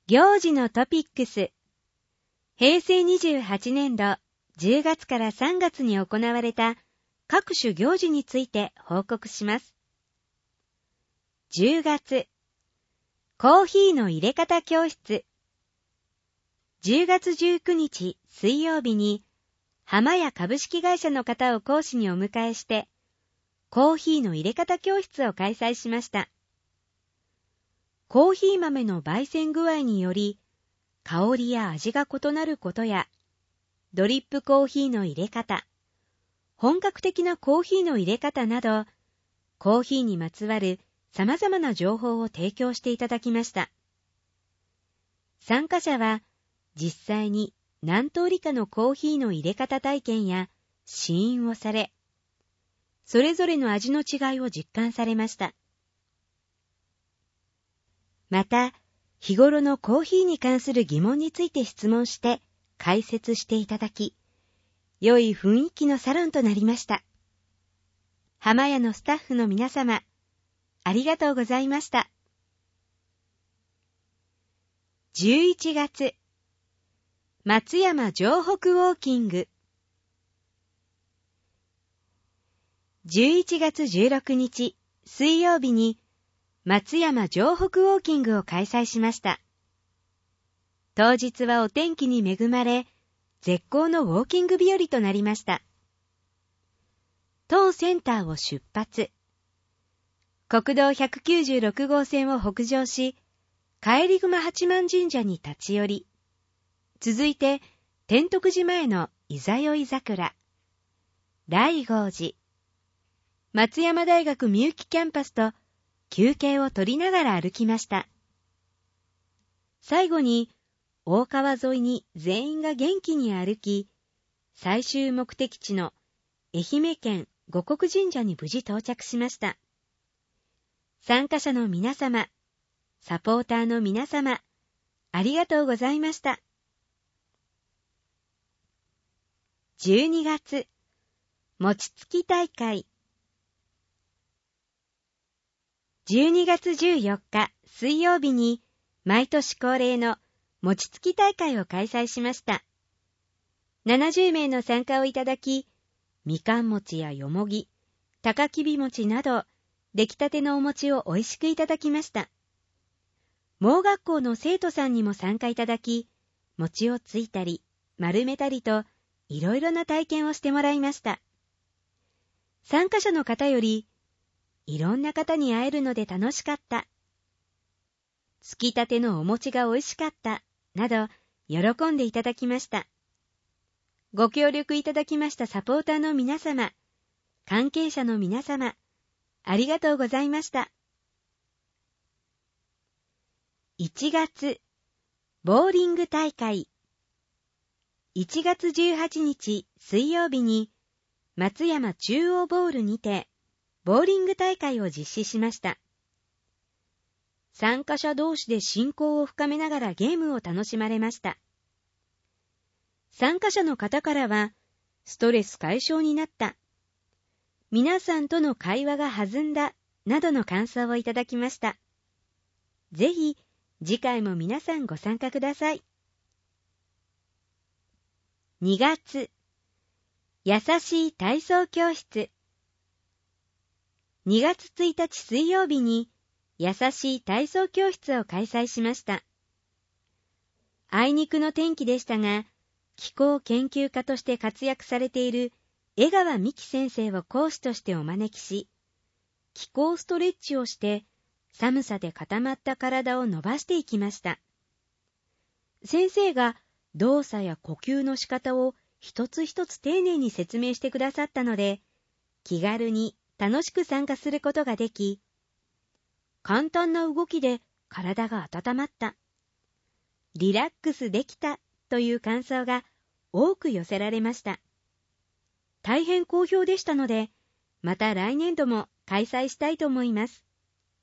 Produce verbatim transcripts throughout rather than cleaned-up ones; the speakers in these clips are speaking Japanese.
行事のトピックス。へいせいにじゅうはちねんどじゅうがつからさんがつに行われた各種行事について報告します。じゅうがつ、コーヒーの入れ方教室。じゅうがつじゅうくにち水曜日に、浜屋株式会社の方を講師にお迎えして、コーヒーの入れ方教室を開催しました。コーヒー豆の焙煎具合により、香りや味が異なることや、ドリップコーヒーの入れ方、本格的なコーヒーの入れ方など、コーヒーにまつわる様々な情報を提供していただきました。参加者は、実際に何通りかのコーヒーの入れ方体験や試飲をされ、それぞれの味の違いを実感されました。また、日頃のコーヒーに関する疑問について質問して解説していただき、良い雰囲気のサロンとなりました。浜屋のスタッフの皆様、ありがとうございました。じゅういちがつ、松山城北ウォーキング。じゅういちがつじゅうろくにち、水曜日に、松山城北ウォーキングを開催しました。当日はお天気に恵まれ、絶好のウォーキング日和となりました。当センターを出発。国道ひゃくきゅうじゅうろくごうせんを北上し、帰り熊八幡神社に立ち寄り、続いて天徳寺前のいざよい桜、来郷寺、松山大学みゆきキャンパスと休憩を取りながら歩きました。最後に大川沿いに全員が元気に歩き、最終目的地の愛媛県護国神社に無事到着しました。参加者の皆様、サポーターの皆様、ありがとうございました。じゅうにがつ、餅つき大会。じゅうにがつじゅうよっか水曜日に毎年恒例の餅つき大会を開催しました。ななじゅうめいの参加をいただき、みかん餅やよもぎ、高きび餅など出来たてのお餅を美味しくいただきました。盲学校の生徒さんにも参加いただき、餅をついたり丸めたりといろいろな体験をしてもらいました。参加者の方より、いろんな方に会えるので楽しかった。つきたてのお餅が美味しかった。など、喜んでいただきました。ご協力いただきましたサポーターの皆様、関係者の皆様、ありがとうございました。いちがつ、ボーリング大会。いちがつじゅうはちにち水曜日に、松山中央ボールにて、ボーリング大会を実施しました。参加者同士で親交を深めながらゲームを楽しまれました。参加者の方からは、ストレス解消になった、皆さんとの会話が弾んだ、などの感想をいただきました。ぜひ、次回も皆さんご参加ください。にがつ、優しい体操教室。にがつついたち水曜日に、優しい体操教室を開催しました。あいにくの天気でしたが、気候研究家として活躍されている江川美希先生を講師としてお招きし、気候ストレッチをして、寒さで固まった体を伸ばしていきました。先生が動作や呼吸の仕方を一つ一つ丁寧に説明してくださったので、気軽に楽しく参加することができ、簡単な動きで体が温まった、リラックスできたという感想が多く寄せられました。大変好評でしたので、また来年度も開催したいと思います。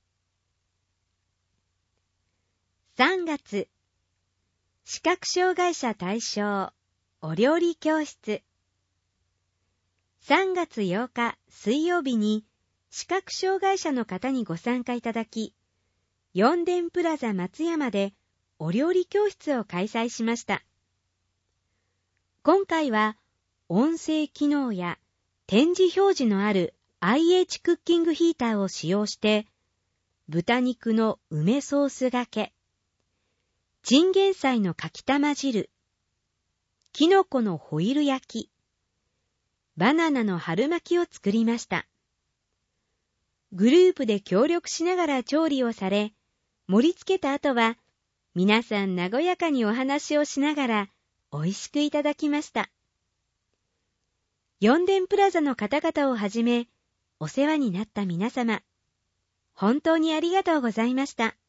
さんがつ、視覚障害者対象お料理教室。さんがつようか水曜日に視覚障害者の方にご参加いただき、四電プラザ松山でお料理教室を開催しました。今回は音声機能や点字表示のある アイエイチ クッキングヒーターを使用して、豚肉の梅ソースがけ、チンゲン菜のかきたま汁、きのこのホイル焼き、バナナの春巻きを作りました。グループで協力しながら調理をされ、盛り付けた後は、皆さん和やかにお話をしながら美味しくいただきました。四電プラザの方々をはじめ、お世話になった皆様、本当にありがとうございました。